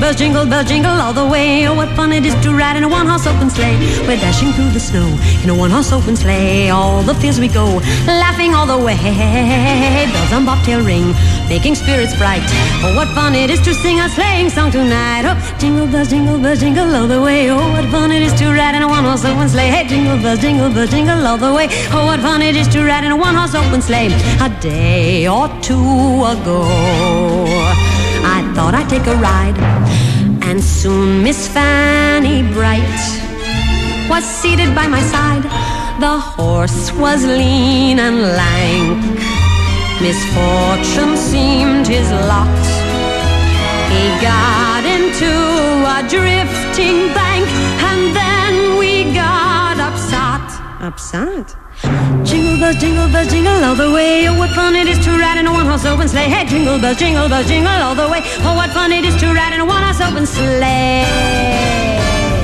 bells, jingle all the way. Oh, what fun it is to ride in a one-horse open sleigh. We're dashing through the snow in a one-horse open sleigh. All the fields we go, laughing all the way. Bells on bobtail ring, making spirits bright. Oh, what fun it is to sing a sleighing song tonight. Oh, jingle bells, jingle all the way. Oh, what fun it is to ride in a one-horse open sleigh. Hey, jingle bells, jingle all the way. Oh, what fun it is to ride in a one-horse open sleigh. A day or two ago, I thought I'd take a ride, and soon Miss Fanny Bright was seated by my side. The horse was lean and lank, misfortune seemed his lot. He got into a drifting bank, and then we got upset. Jingle bells, jingle all the way. Oh, what fun it is to ride in a one-horse open sleigh. Hey, jingle bells, jingle all the way. Oh, what fun it is to ride in a one-horse open sleigh.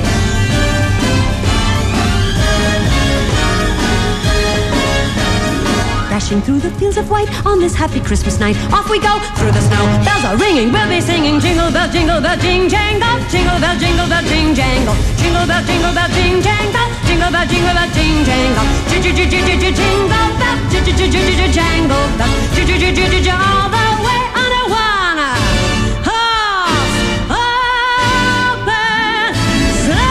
Dashing through the fields of white on this happy Christmas night. Off we go through the snow. Bells are ringing, we'll be singing. Jingle bell, jing jangle. Jingle bell, jing jangle. Jingle bell, jing jangle. Jingle bell, jing jangle. Jingle bell, jangle bell. All the way on a one-horse open sleigh.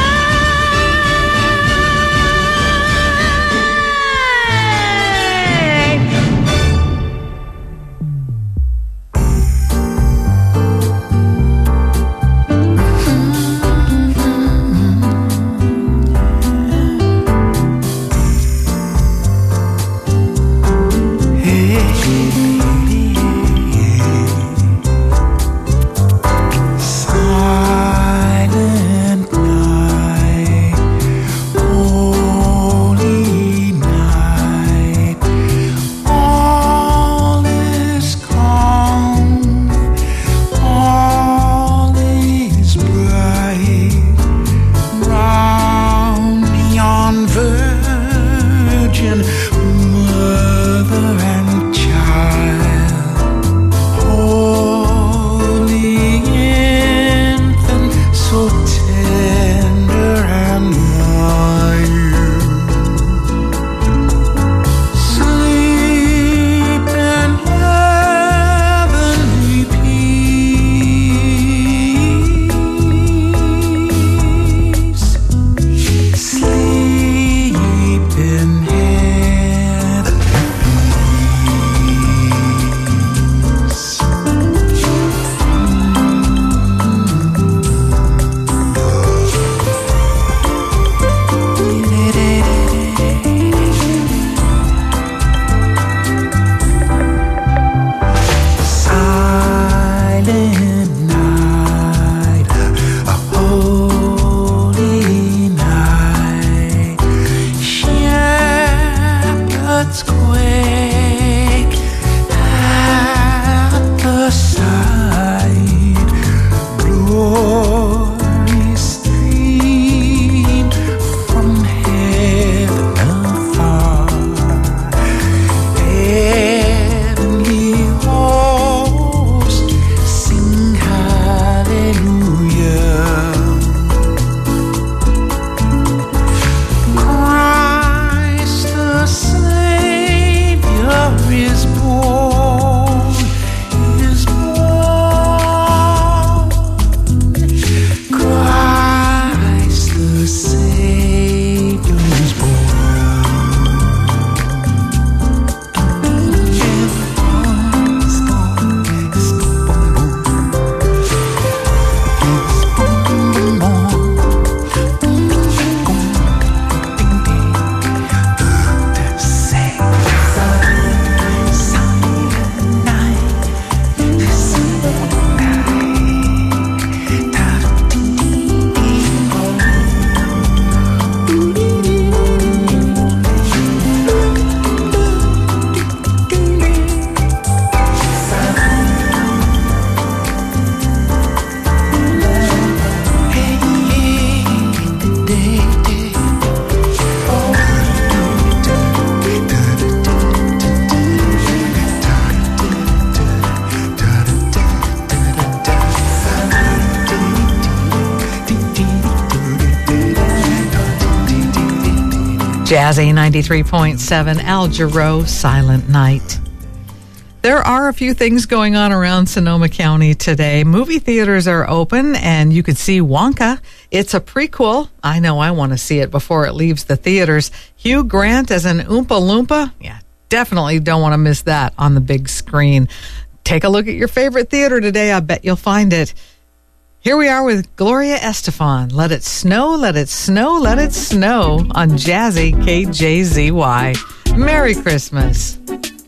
Jazzy 93.7, Al Jarreau, Silent Night. There are a few things going on around Sonoma County today. Movie theaters are open, and you could see Wonka. It's a prequel. I know I want to see it before it leaves the theaters. Hugh Grant as an Oompa Loompa. Yeah, definitely don't want to miss that on the big screen. Take a look at your favorite theater today. I bet you'll find it. Here we are with Gloria Estefan. Let it snow, let it snow, let it snow on Jazzy KJZY. Merry Christmas.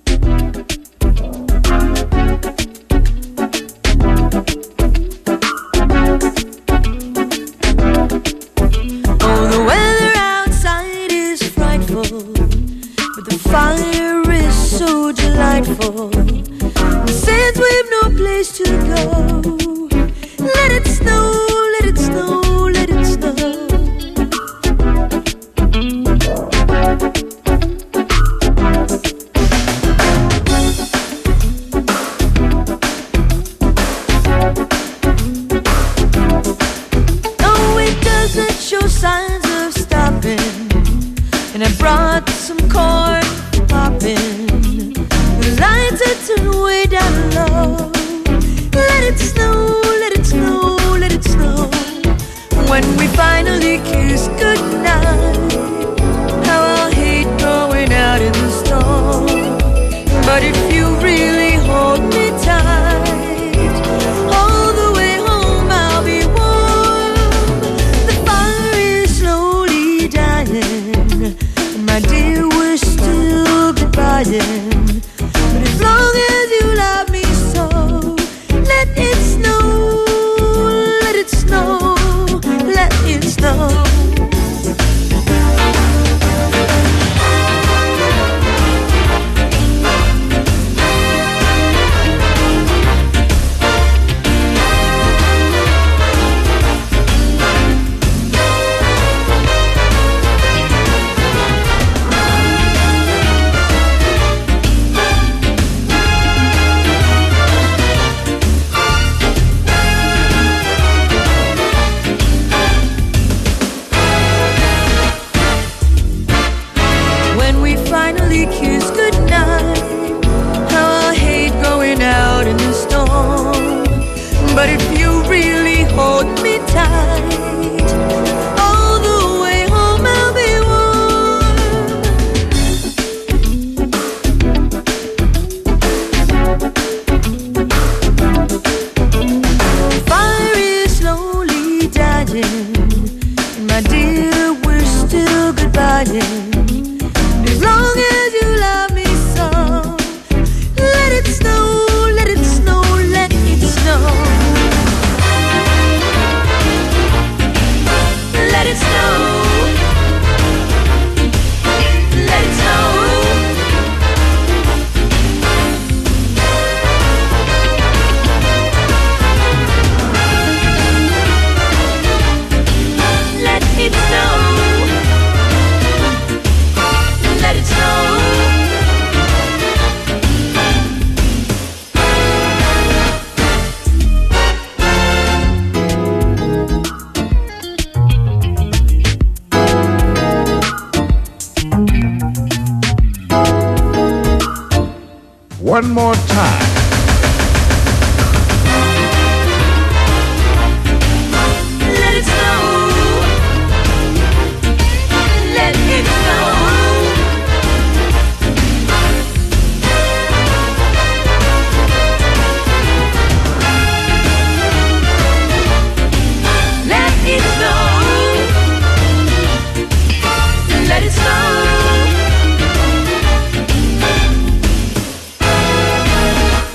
Oh, the weather outside is frightful, but the fire is so delightful. And since we've no place to go, let it snow, let it snow, let it snow. No, it doesn't show signs of stopping, and I brought some corn popping. The lights are turned way down low. Let it snow, let it snow, let it snow. When we finally kiss goodnight, how I'll hate going out in the storm. But if you really hold me tight, all the way home I'll be warm. The fire is slowly dying, and my dear, we're still goodbying. But as long as you love me so, let it snow, let it snow, let it snow. Finally kiss goodnight, how I hate going out in the storm. But if you really hold me tight, all the way home I'll be warm. Fire is slowly dying, and my dear, we're still goodbying. As long as you love me so, let it snow, let it snow, let it snow. Let it snow. Let it snow. Let it snow. Let it snow. One more time. Let it snow. Let it snow. Let it snow. Let it snow.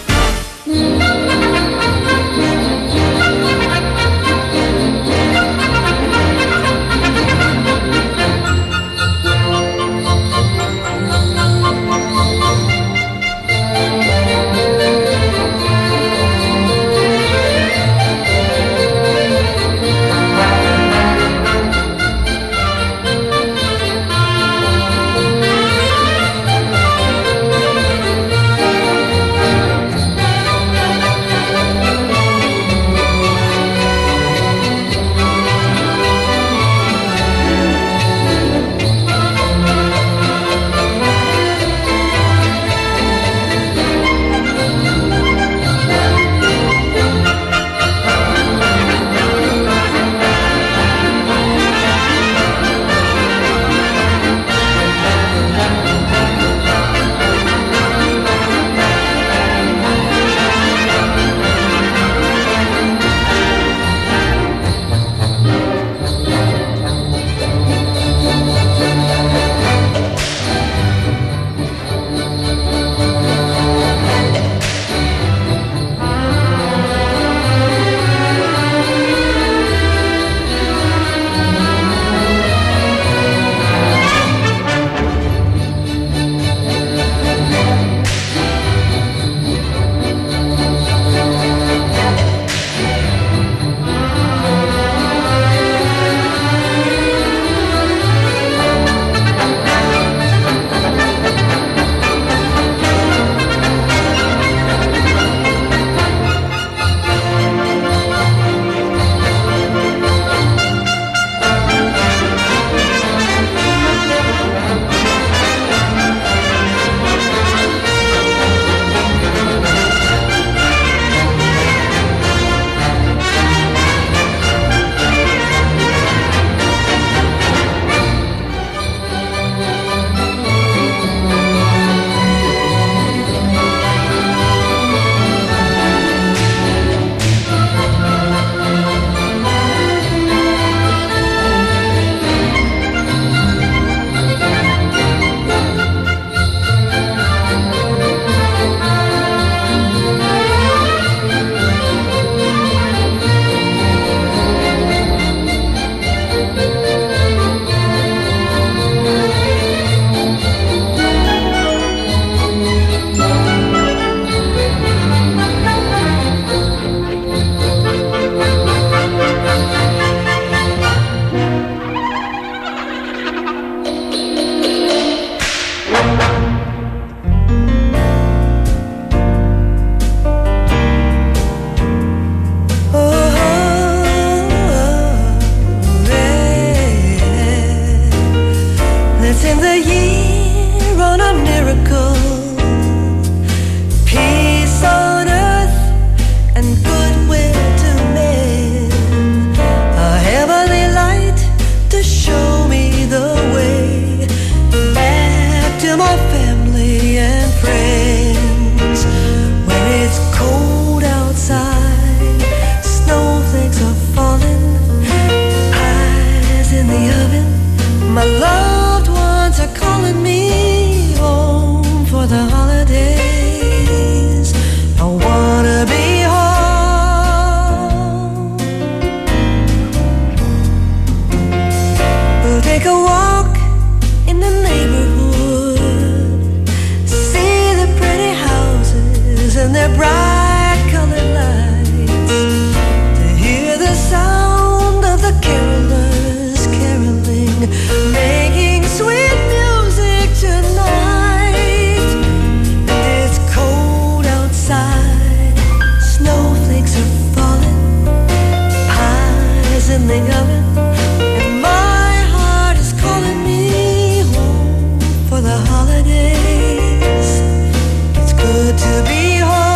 in the oven, and my heart is calling me home for the holidays. It's good to be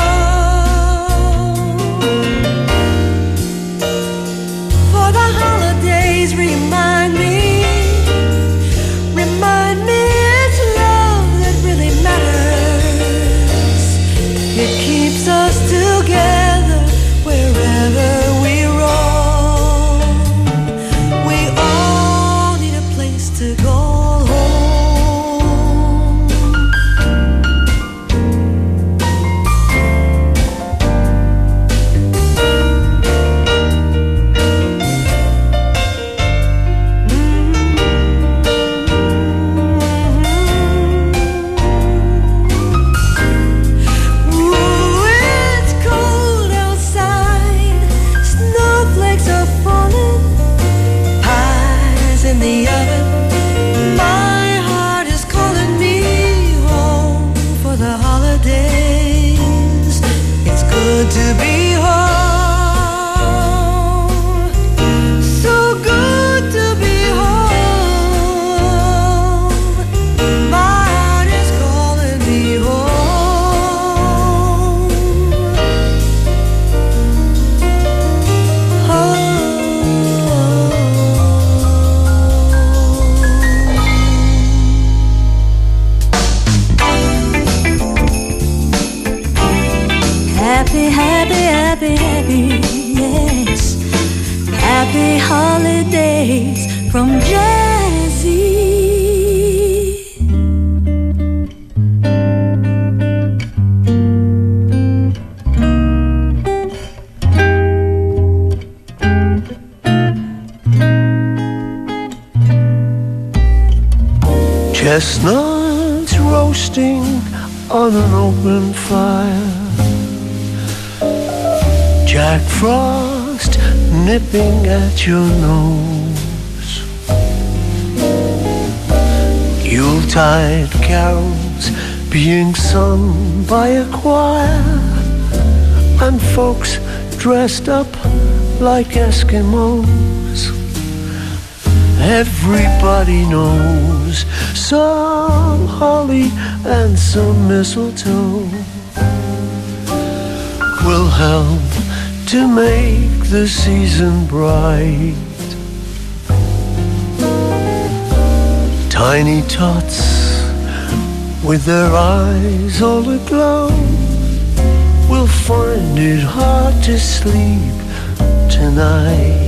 home for the holidays. Remind me it's love that really matters. It keeps us together wherever we roam. We all need a place to go home. Ooh, it's cold outside, snowflakes are falling, pies in the oven. My heart is calling me home for the holidays. It's good to be home, so good to be home. My heart is calling me home. Happy, happy, happy, happy, yes. Happy holidays from Jazzy. Chestnuts roasting on an open fire, Jack Frost nipping at your nose, Yuletide carols being sung by a choir, and folks dressed up like Eskimos. Everybody knows some holly and some mistletoe will help to make the season bright. Tiny tots with their eyes all aglow will find it hard to sleep tonight.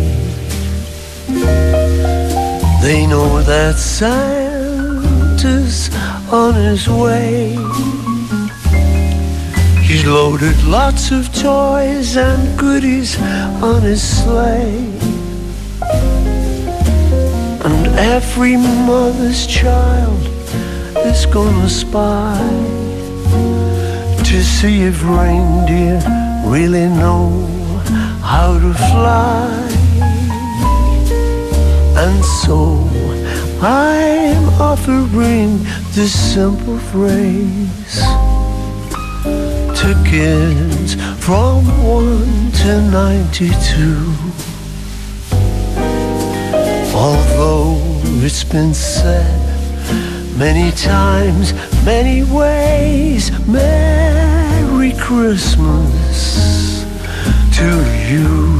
They know that Santa's on his way. He's loaded lots of toys and goodies on his sleigh. And every mother's child is gonna spy to see if reindeer really know how to fly. And so I'm offering this simple phrase to kids from 1 to 92. Although it's been said many times, many ways, Merry Christmas to you.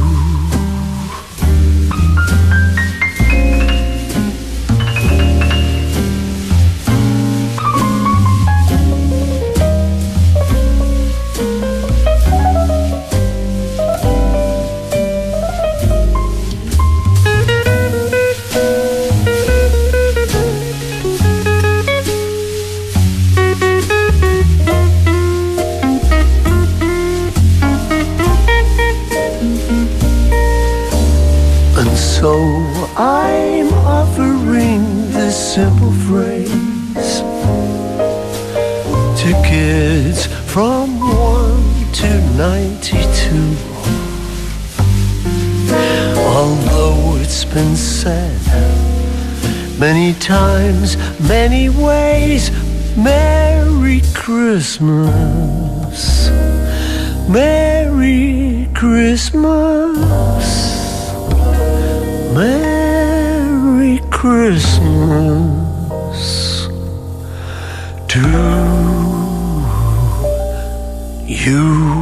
So I'm offering this simple phrase to kids from 1 to 92. Although it's been said many times, many ways, Merry Christmas, Merry Christmas. Christmas to you.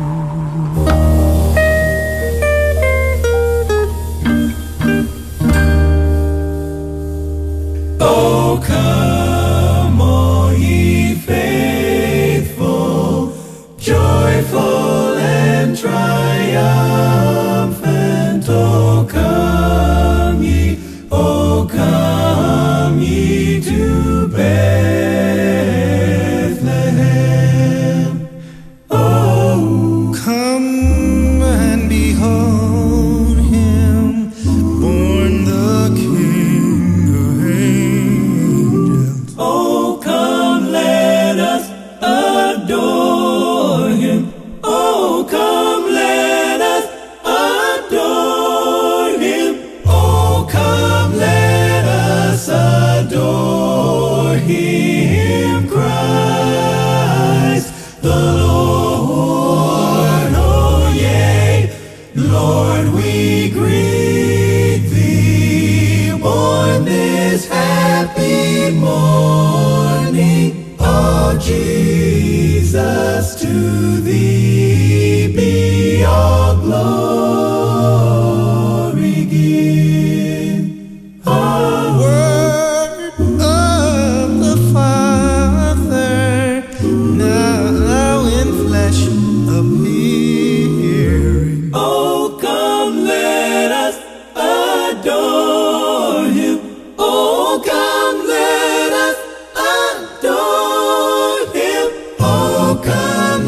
Oh, come, all ye faithful, joyful and triumphant. Oh, come ye to Bethlehem. Oh, come and behold him, born the King of angels. oh, come, let us adore him. Oh, come, let us adore him. Oh, come, let us adore him, Christ the Lord. Oh, yea, Lord, we greet thee, born this happy morning. Oh, Jesus, to thee be all glory given. Oh, Word of the Father, now in flesh appearing. oh, come, let us adore him. Oh, come, let us adore him. Oh, come,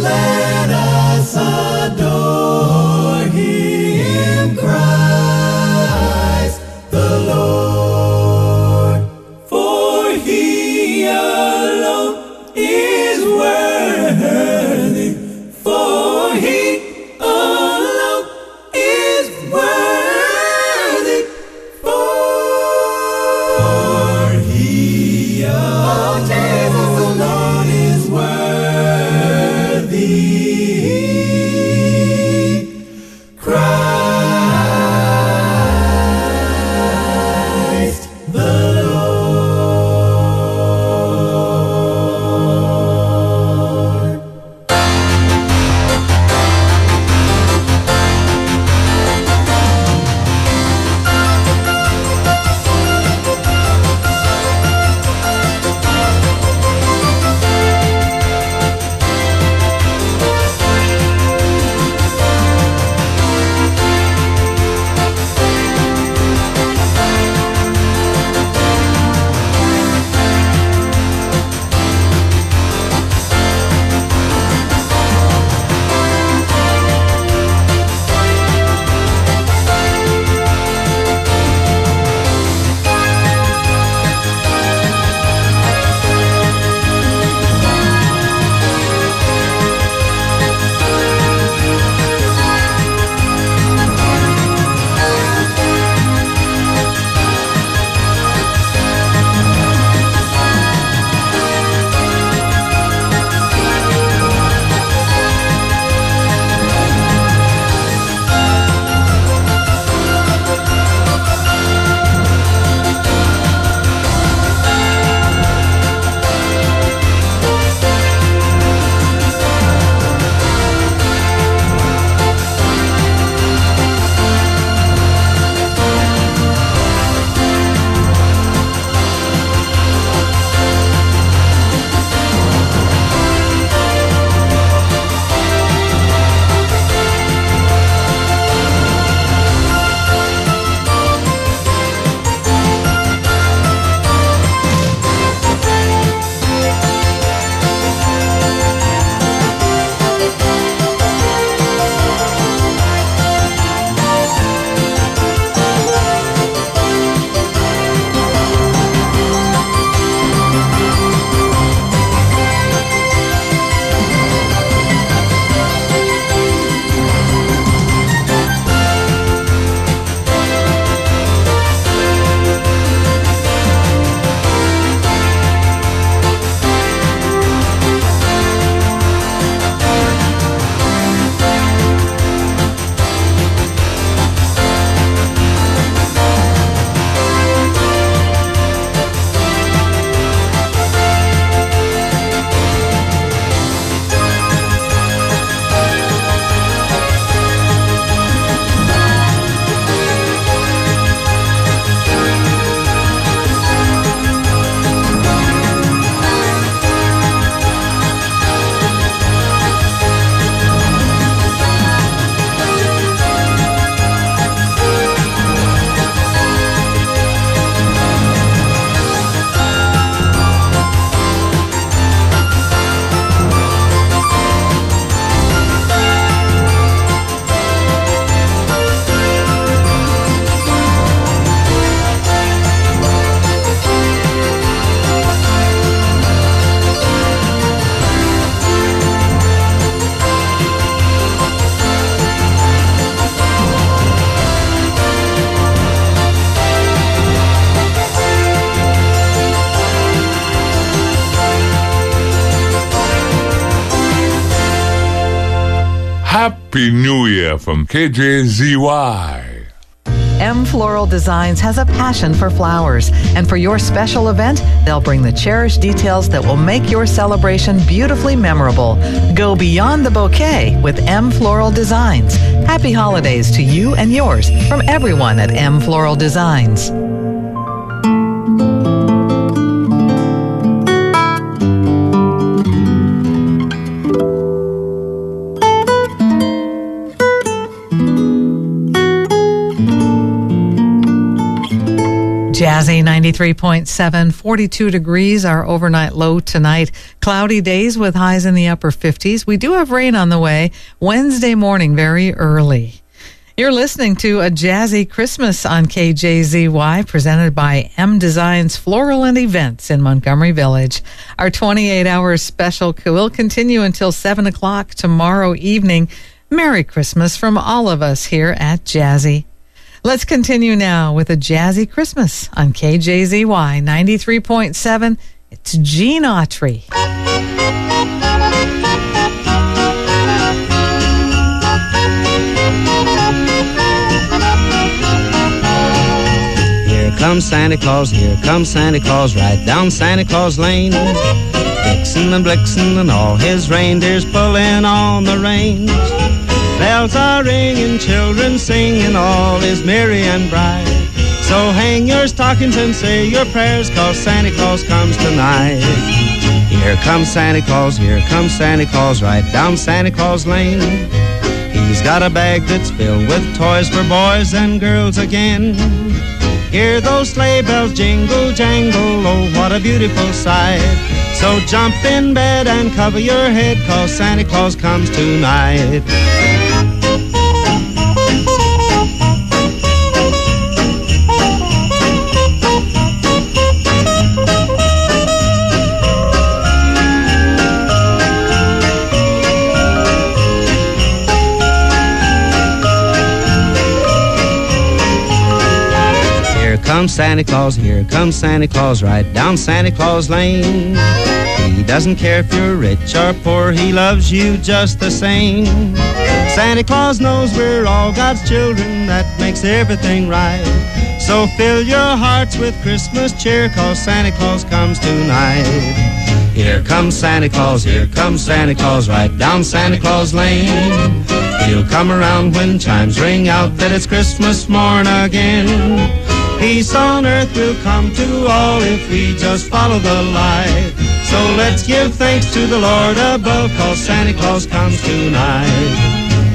Happy New Year from KJZY. M Floral Designs has a passion for flowers, and for your special event, they'll bring the cherished details that will make your celebration beautifully memorable. Go beyond the bouquet with M Floral Designs. Happy holidays to you and yours from everyone at M Floral Designs. Jazzy 93.7, 42 degrees, our overnight low tonight. Cloudy days with highs in the upper 50s. We do have rain on the way Wednesday morning, very early. You're listening to A Jazzy Christmas on KJZY, presented by M Designs Floral and Events in Montgomery Village. Our 28-hour special will continue until 7 o'clock tomorrow evening. Merry Christmas from all of us here at Jazzy. Let's continue now with A Jazzy Christmas on KJZY 93.7. It's Gene Autry. Here comes Santa Claus, here comes Santa Claus, right down Santa Claus Lane. Vixen and Blixen and all his reindeers pulling on the reins. Bells are ringing, children singing, all is merry and bright. So hang your stockings and say your prayers, 'cause Santa Claus comes tonight. Here comes Santa Claus, here comes Santa Claus, right down Santa Claus Lane. He's got a bag that's filled with toys for boys and girls again. Hear those sleigh bells jingle, jangle, oh, what a beautiful sight. So jump in bed and cover your head, 'cause Santa Claus comes tonight. Here comes Santa Claus, here comes Santa Claus, right down Santa Claus Lane. He doesn't care if you're rich or poor, he loves you just the same. Santa Claus knows we're all God's children, that makes everything right. So fill your hearts with Christmas cheer, 'cause Santa Claus comes tonight. Here comes Santa Claus, here comes Santa Claus, right down Santa Claus Lane. He'll come around when chimes ring out that it's Christmas morn again. Peace on earth will come to all if we just follow the light. So let's give thanks to the Lord above, 'cause Santa Claus comes tonight.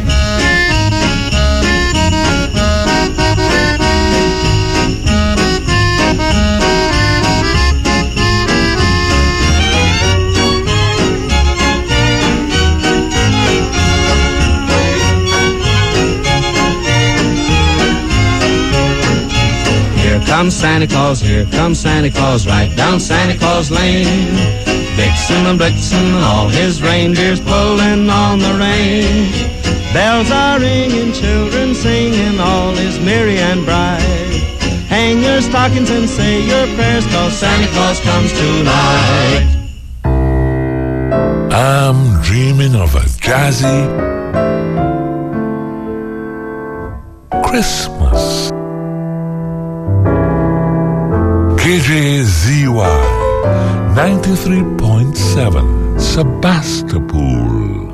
Here comes Santa Claus, here comes Santa Claus, right down Santa Claus Lane. Vixen and Blixen, all his reindeers pulling on the reins. Bells are ringing, children singing, all is merry and bright. Hang your stockings and say your prayers, 'cause Santa Claus comes tonight. I'm dreaming of a jazzy Christmas. KJZY 93.7 Sebastopol.